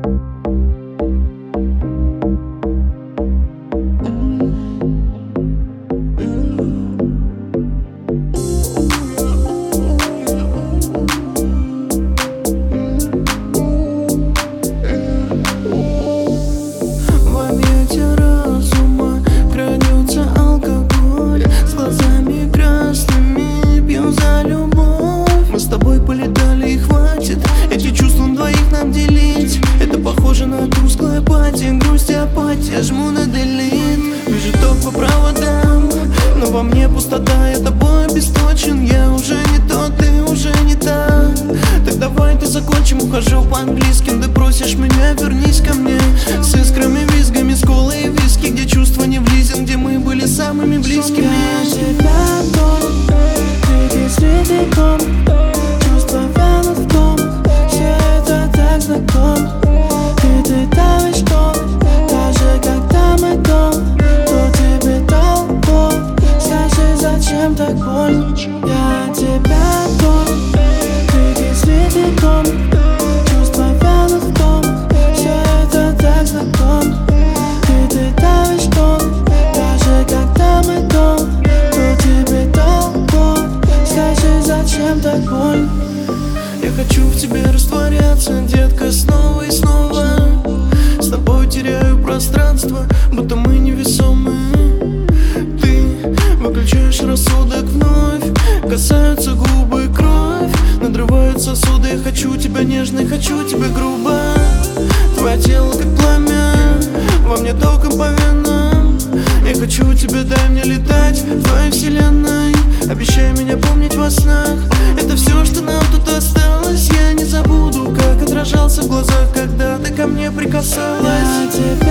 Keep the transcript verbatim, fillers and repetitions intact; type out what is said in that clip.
Полетали и хватит эти чувства двоих нам делить. Это похоже на тусклая апатия, грусть и апатия. Жму на делит, вижу ток по проводам, но во мне пустота, я тобой обесточен. Я уже не тот, ты уже не та. Так давай ты закончим, ухожу по английским. Ты просишь меня, вернись ко мне. С искрами, визгами, с колой и виски, где чувства не влезем, где мы были самыми близкими. Я тебя дом, ты светиком. Чувства вянут в том, все это так знакомо. И ты давишь тон, даже когда мы дом. Кто тебе дал боль? Скажи, зачем так больно? Я тебя дом, ты светиком. Чувства вянут в том, все это так знакомо. И ты давишь тон, даже когда мы дом. Кто тебе дал боль? Скажи, зачем так больно? Я хочу в тебе растворяться, детка, снова и снова. С тобой теряю пространство, будто мы невесомы. Ты выключаешь рассудок вновь, касаются губы кровь, надрывают сосуды. Я хочу тебя нежно, я хочу тебя грубо. Твое тело как пламя, во мне током по венам. Я хочу тебя, дай мне летать в твоей вселенной. Обещай меня помнить во снах, это все, что нам тут осталось. Я не забуду, как отражался в глазах, когда ты ко мне прикасалась. Я